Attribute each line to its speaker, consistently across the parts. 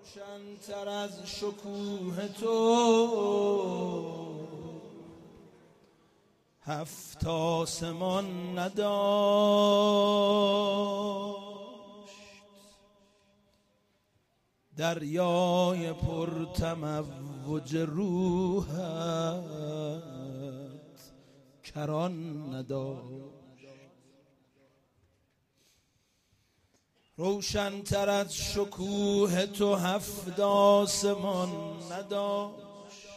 Speaker 1: روشن‌تر از شکوه تو هفت آسمان نداشت، دریای پرتموج روحت کران نداشت. روشن‌تر از شکوه تو هفت آسمان نداشت،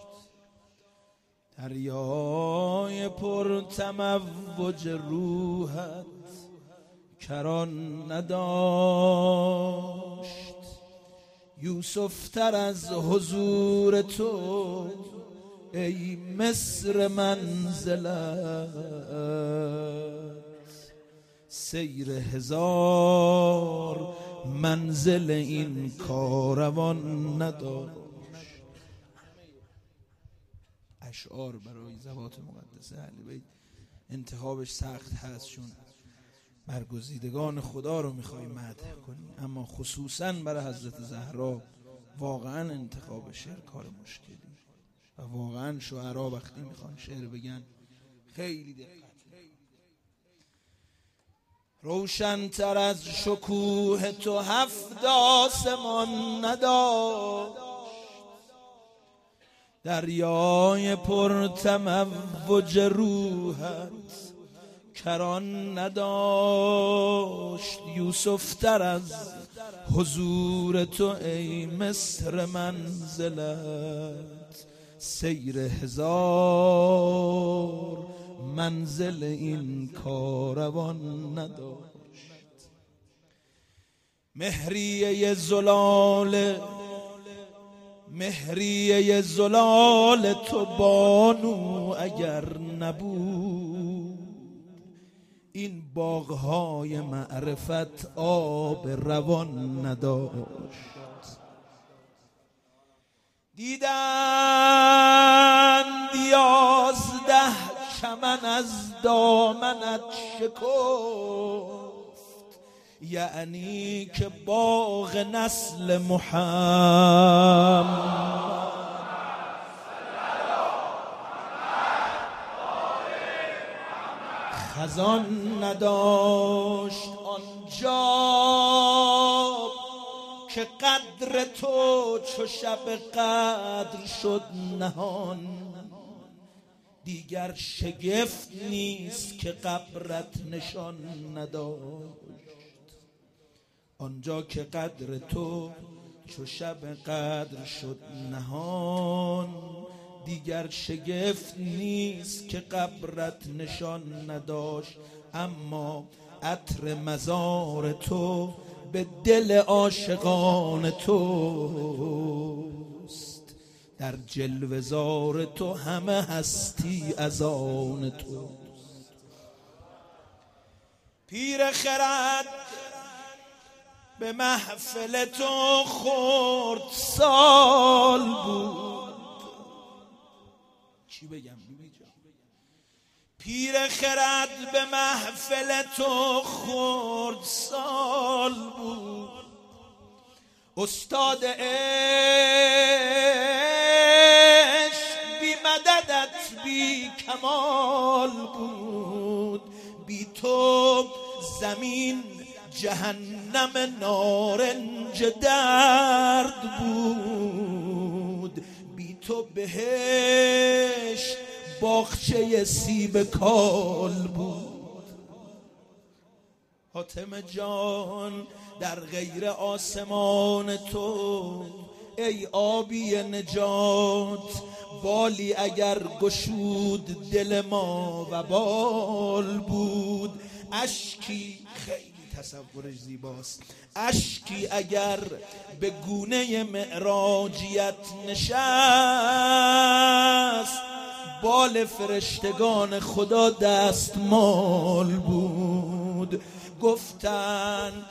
Speaker 1: دریای پرتموج روحت کران نداشت. یوسف تر از حضور تو ای مصر منزلت، سیر هزار منزل این کاروان نداشت. اشعار برای ذوات مقدسه اهل بیت انتخابش سخت هست، چون برگزیدگان خدا رو میخوای مدح کنی، اما خصوصا برای حضرت زهرا واقعا انتخاب شعر کار مشکلی و واقعا شعرا وقتی میخوان شعر بگن خیلی دقت. روشن‌تر از شکوه تو هفت آسمان نداشت، دریای پرتموج روحت کران نداشت. یوسف تر از حضور تو ای مصر منزلت، سیر هزار منزل این کاروان نداشت. مهریه زلال تو بانو اگر نبود، این باغهای معرفت آب روان نداشت. دیدند 11 چمن از دامنت شکفت، یعنی که باغ نسل محمد خزان نداشت. آنجا که قدر تو چو شب قدر شد نهان، دیگر شگفت نیست که قبرت نشان نداشت. آنجا که قدر تو چو شب قدر شد نهان، دیگر شگفت نیست که قبرت نشان نداشت. اما عطر مزار تو به دل عاشقان توست، در جلوه زار تو همه هستی از آن توست. پیر خرد به محفل تو خورد سال بود. چی بگم بیبی جان؟ پیر خرد به محفل تو خورد سال بود، استاد عشق بی مددت بی کمال بود. بی تو زمین جهنم نارنج درد بود، بی تو بهشت باغچه سیب کال بود. حاتم جان در غیر آسمان تو ای آبی نجات، بالی اگر گشود دل ما و بال بود. اشکی خیلی تصورش زیباست، اشکی اگر به گونه معراجیت نشست، بال فرشتگان خدا دستمال بود. گفتن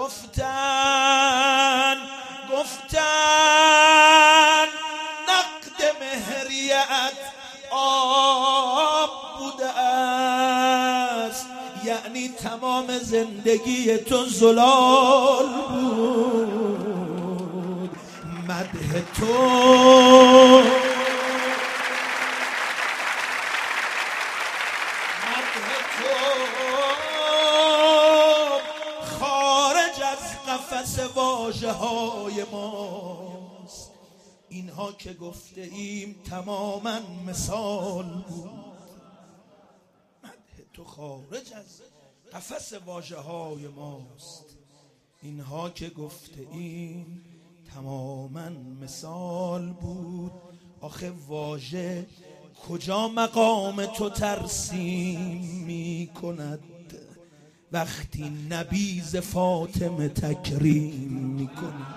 Speaker 1: نقد مهریت آب بوده است، یعنی تمام زندگی تو زلال بود. مدح تو خارج از قفس واژه های ماست. اینها که گفته ایم تماما مثال بود. مدح تو خارج از قفس واژه های ماست. اینها که گفته ایم تماما مثال بود. آخه واژه کجا مقام تو ترسیم می کند وقتی نبیذ فاطمه تکریم می کند؟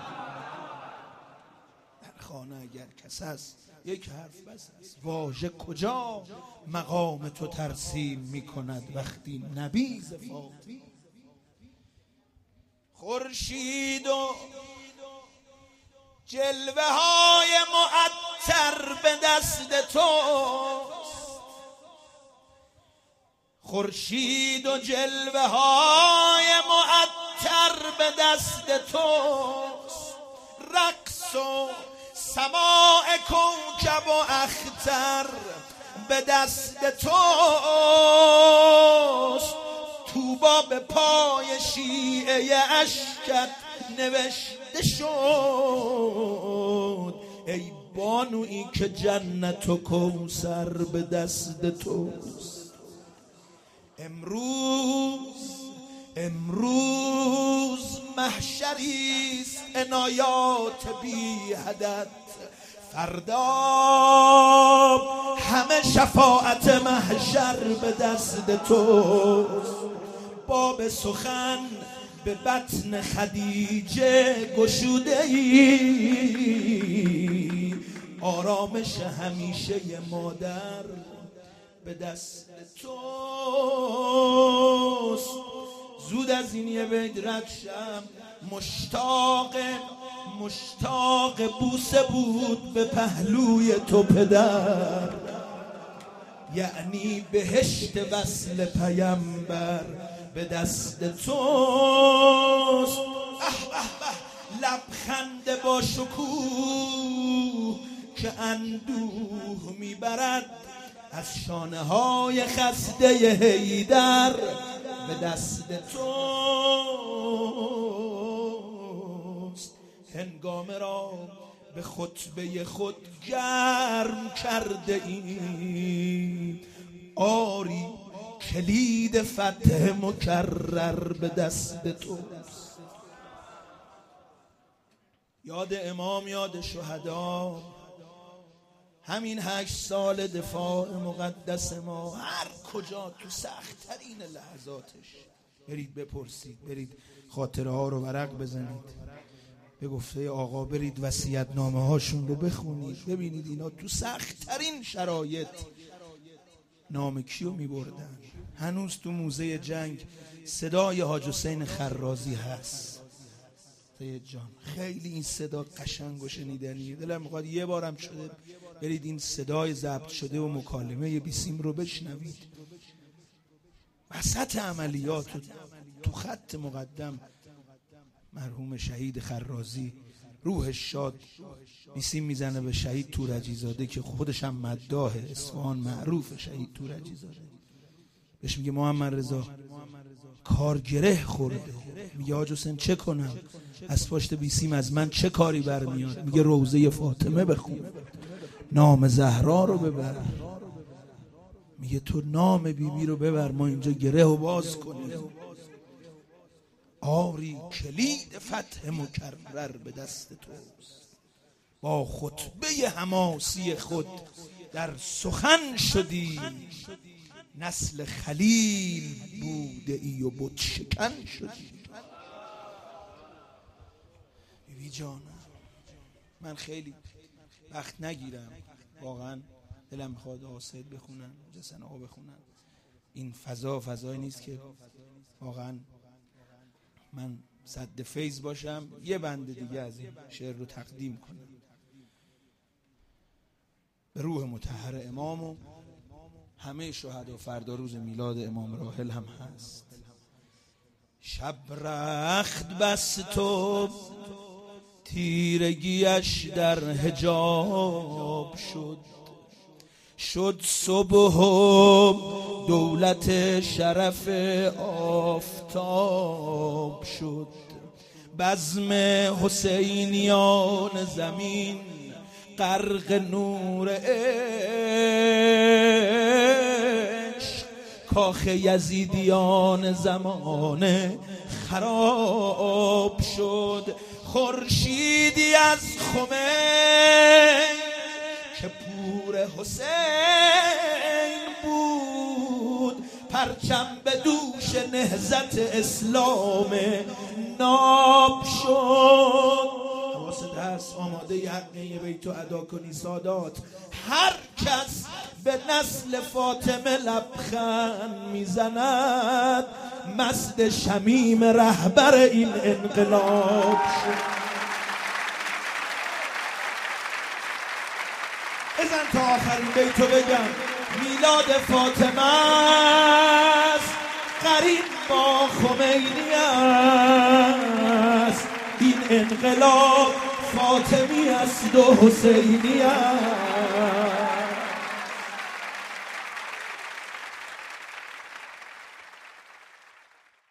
Speaker 1: در خانه اگر کس است یک حرف بس است. واژه کجا مقام تو ترسیم می کند وقتی نبیذ فاطمه. خورشید و جلوه های معطر به دست توست. خورشید و جلوه های معطر به دست توست. رقص و سماع کوکب و اختر به دست توست. توبا به پای شیعه اشکت نوشته شد. ای بانویی که جنت و کوثر به دست توست. امروز محشریست عنایات بی حدت. فردا همه شفاعت محشر به دست توست. باب سخن به بطن خدیجه گشوده ای. آرامش همیشه مادر به دست توست. زود از این یه بیت رد شم. مشتاق بوسه بود به پهلوی تو پدر. یعنی بهشت وصل پیامبر به دست توست. لبخند با شکوه که اندوه میبرد از شانه های خسته حیدر به دست توست. هنگامه را به خطبه خود گرم کرده ای. آری کلید فتح مکرر به دست توست. یاد امام، یاد شهدا، همین 8 سال دفاع مقدس ما، هر کجا تو سخت‌ترین لحظاتش برید بپرسید، برید خاطره ها رو ورق بزنید، به گفته آقا برید وصیت‌نامه هاشون رو بخونید، ببینید اینا تو سخت‌ترین شرایط نام کیو می‌بردن. هنوز تو موزه جنگ صدای حاج حسین خرازی هست. سید جان خیلی این صدا قشنگ و شنیدنیه. دلم میخواد یه بارم شده برید این صدای ضبط شده و مکالمه بیسیم رو بشنوید. وسط عملیات تو خط مقدم مرحوم شهید خرازی روحش شاد بیسیم میزنه به شهید تورجی زاده که خودش هم مداح اصفهان معروف. شهید تورجی زاده بهش میگه محمد رضا کار گره خورده. میگه حاج حسین چه کنم؟ از پشت بیسیم از من چه کاری برمیاد؟ میگه روضه فاطمه بخون، نام زهرا رو ببر. میگه تو نام بیبی رو ببر، ما اینجا گره رو باز کنیم. آری کلید فتح مکرر به دست توست. با خطبه حماسی خود در سخن شدی، نسل خلیل بوده ای و بت شکن شدی. بیبی جانم من خیلی وقت نگیرم، واقعا دلم میخواد آسد بخونن، جسن آقا بخونن. این فضایی نیست که واقعا من صد فیض باشم یه بند دیگه از این شعر رو تقدیم کنم به روح مطهر امام و همه شهدا. فردا روز میلاد امام راحل هم هست. شب رخت بست و تیرگیش در حجاب شد صبح و دولت شرف آفتاب شد. بزم حسینیان زمین غرق نور عشق، کاخ یزیدیان زمانه خراب شد. خورشیدی از خمین که پور حسین بود، پرچم به دوش نهضت اسلام ناب شد. حواست هست آماده حقه بیتو ادا کنی سادات. هر کس به نسل فاطمه لبخند میزند مست شمیم رهبر این انقلاب شد. بزن تا آخرین بیتو بگم. میلاد فاطمه است، قرین با خمینی است، این انقلاب فاطمی است و حسینی است.